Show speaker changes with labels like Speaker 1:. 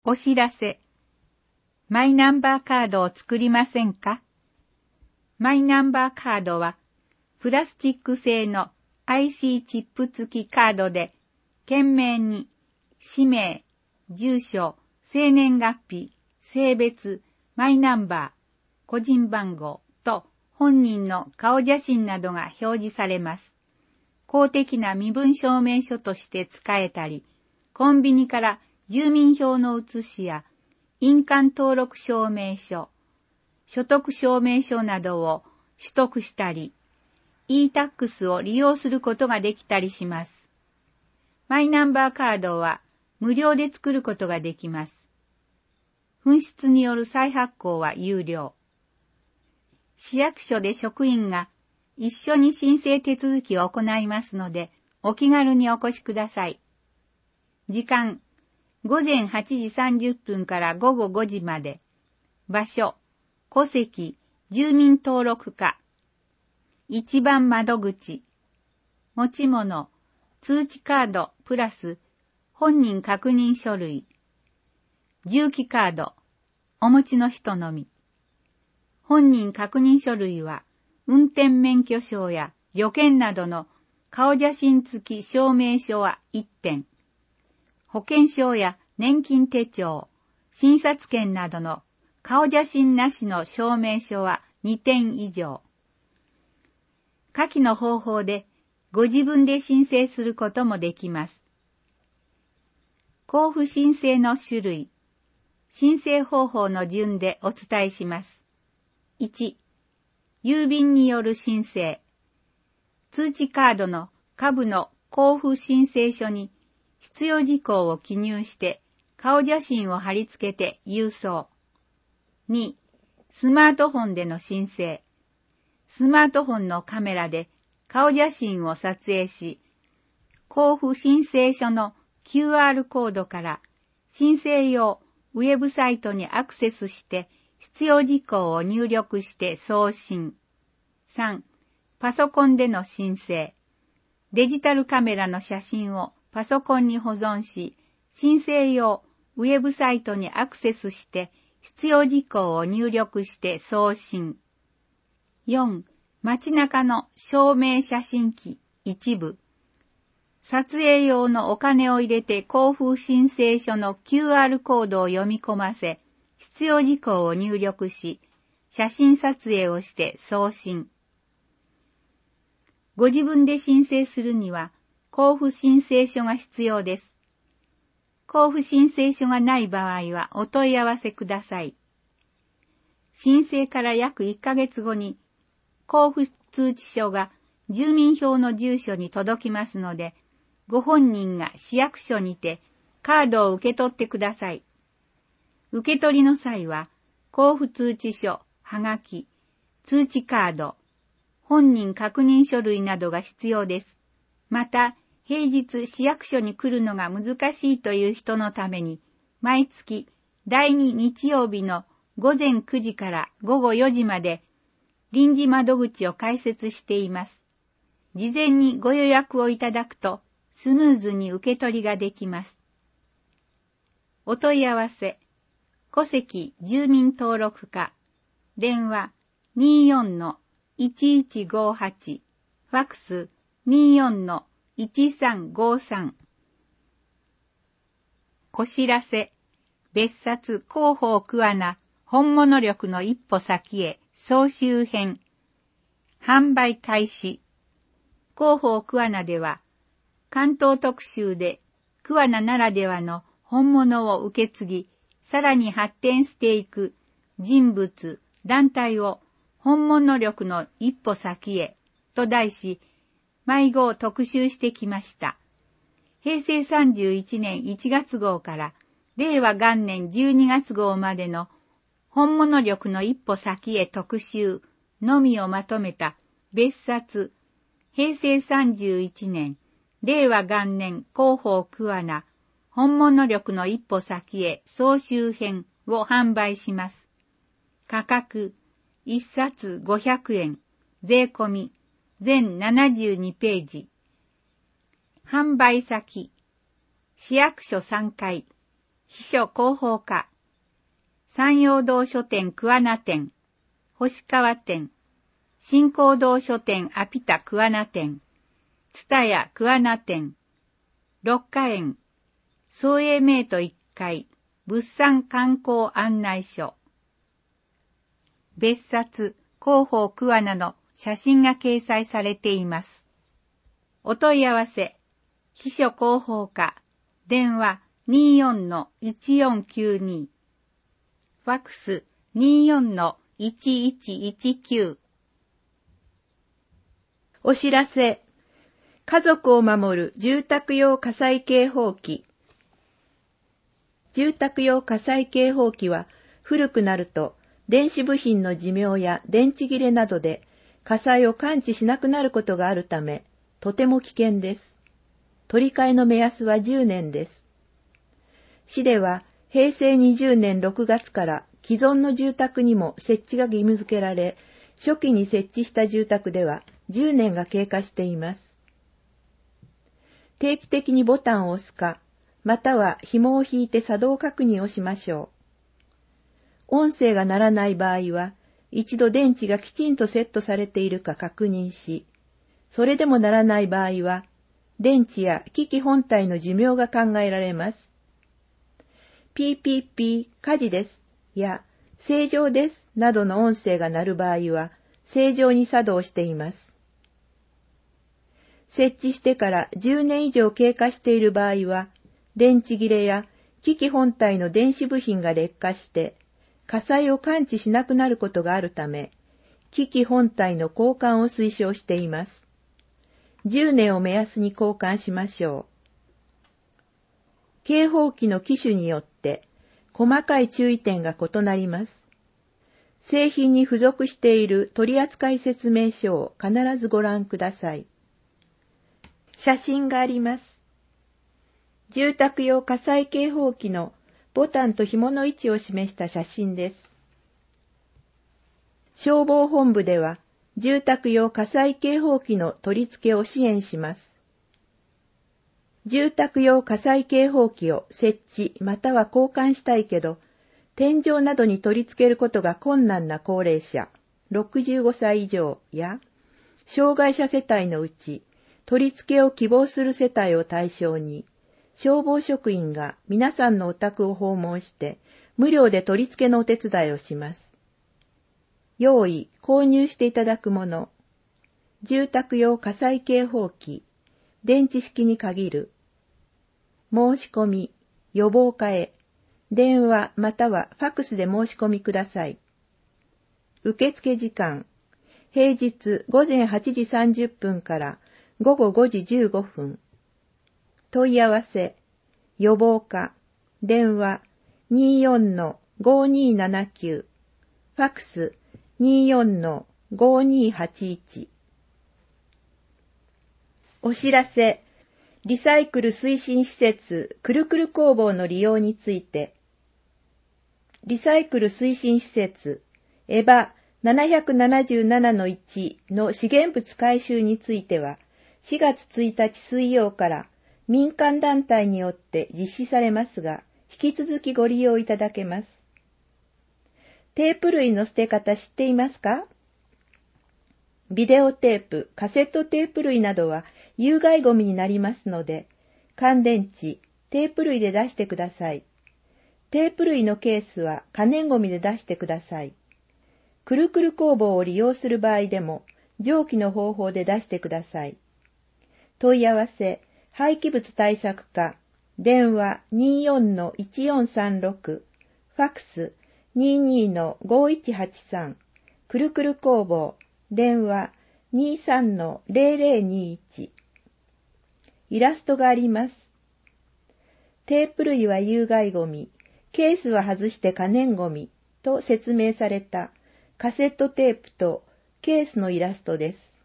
Speaker 1: お知らせ。マイナンバーカードを作りませんか？マイナンバーカードは、プラスチック製の IC チップ付きカードで、懸命に氏名、住所、生年月日、性別、マイナンバー、個人番号と本人の顔写真などが表示されます。公的な身分証明書として使えたり、コンビニから住民票の写しや印鑑登録証明書、所得証明書などを取得したり、e-tax を利用することができたりします。マイナンバーカードは無料で作ることができます。紛失による再発行は有料。市役所で職員が一緒に申請手続きを行いますので、お気軽にお越しください。時間、午前8時30分から午後5時まで。場所、戸籍、住民登録課。一番窓口。持ち物、通知カードプラス本人確認書類。重機カード、お持ちの人のみ。本人確認書類は、運転免許証や旅券などの顔写真付き証明書は1点。保険証や年金手帳、診察券などの顔写真なしの証明書は2点以上。下記の方法でご自分で申請することもできます。交付申請の種類、申請方法の順でお伝えします。1、郵便による申請。通知カードの下部の交付申請書に必要事項を記入して顔写真を貼り付けて郵送。2、スマートフォンでの申請。スマートフォンのカメラで顔写真を撮影し、交付申請書の QR コードから申請用ウェブサイトにアクセスして必要事項を入力して送信。3、パソコンでの申請。デジタルカメラの写真をパソコンに保存し、申請用ウェブサイトにアクセスして必要事項を入力して送信。4、街中の証明写真機一部。撮影用のお金を入れて交付申請書の QR コードを読み込ませ、必要事項を入力し、写真撮影をして送信。ご自分で申請するには、交付申請書が必要です。交付申請書がない場合はお問い合わせください。申請から約1ヶ月後に、交付通知書が住民票の住所に届きますので、ご本人が市役所にてカードを受け取ってください。受け取りの際は、交付通知書、はがき、通知カード、本人確認書類などが必要です。また、平日市役所に来るのが難しいという人のために、毎月第2日曜日の午前9時から午後4時まで臨時窓口を開設しています。事前にご予約をいただくとスムーズに受け取りができます。お問い合わせ、戸籍住民登録課、電話 24-1158、ファクス 24-1353。お知らせ、別冊広報桑名本物力の一歩先へ総集編。販売開始。広報桑名では、関東特集で桑名ならではの本物を受け継ぎ、さらに発展していく人物、団体を本物力の一歩先へと題し、毎号特集してきました。平成31年1月号から令和元年12月号までの本物力の一歩先へ特集のみをまとめた別冊平成31年令和元年広報桑名本物力の一歩先へ総集編を販売します。価格1冊500円、税込み全72ページ。販売先、市役所3階、 秘書広報課、山陽堂書店桑名店、星川店、新興堂書店アピタ桑名店、蔦屋桑名店、六花園、創英メイト1階、物産観光案内所。別冊、広報桑名の写真が掲載されています。お問い合わせ、秘書広報課、電話 24-1492、ファックス 24-1119。
Speaker 2: お知らせ。家族を守る住宅用火災警報器。住宅用火災警報器は古くなると電子部品の寿命や電池切れなどで火災を感知しなくなることがあるため、とても危険です。取り替えの目安は10年です。市では平成20年6月から既存の住宅にも設置が義務付けられ、初期に設置した住宅では10年が経過しています。定期的にボタンを押すか、または紐を引いて作動確認をしましょう。音声が鳴らない場合は、一度電池がきちんとセットされているか確認し、それでも鳴らない場合は、電池や機器本体の寿命が考えられます。ピーピーピー火事ですや正常ですなどの音声が鳴る場合は、正常に作動しています。設置してから10年以上経過している場合は、電池切れや機器本体の電子部品が劣化して、火災を感知しなくなることがあるため、機器本体の交換を推奨しています。10年を目安に交換しましょう。警報器の機種によって細かい注意点が異なります。製品に付属している取扱説明書を必ずご覧ください。写真があります。住宅用火災警報器のボタンと紐の位置を示した写真です。消防本部では、住宅用火災警報器の取り付けを支援します。住宅用火災警報器を設置または交換したいけど、天井などに取り付けることが困難な高齢者、65歳以上や、障害者世帯のうち、取り付けを希望する世帯を対象に、消防職員が皆さんのお宅を訪問して、無料で取り付けのお手伝いをします。用意、購入していただくもの。住宅用火災警報器、電池式に限る。申し込み、予防課へ、電話またはファックスで申し込みください。受付時間、平日午前8時30分から午後5時15分。問い合わせ、予防課、電話 24-5279、ファックス 24-5281。お知らせ、リサイクル推進施設くるくる工房の利用について、リサイクル推進施設エバ 777-1 の資源物回収については、4月1日水曜から民間団体によって実施されますが、引き続きご利用いただけます。テープ類の捨て方知っていますか？ビデオテープ、カセットテープ類などは有害ゴミになりますので、乾電池、テープ類で出してください。テープ類のケースは可燃ゴミで出してください。くるくる工房を利用する場合でも、上記の方法で出してください。問い合わせ、廃棄物対策課、電話 24-1436、ファックス 22-5183、くるくる工房、電話 23-0021。イラストがあります。テープ類は有害ゴミ、ケースは外して可燃ゴミと説明されたカセットテープとケースのイラストです。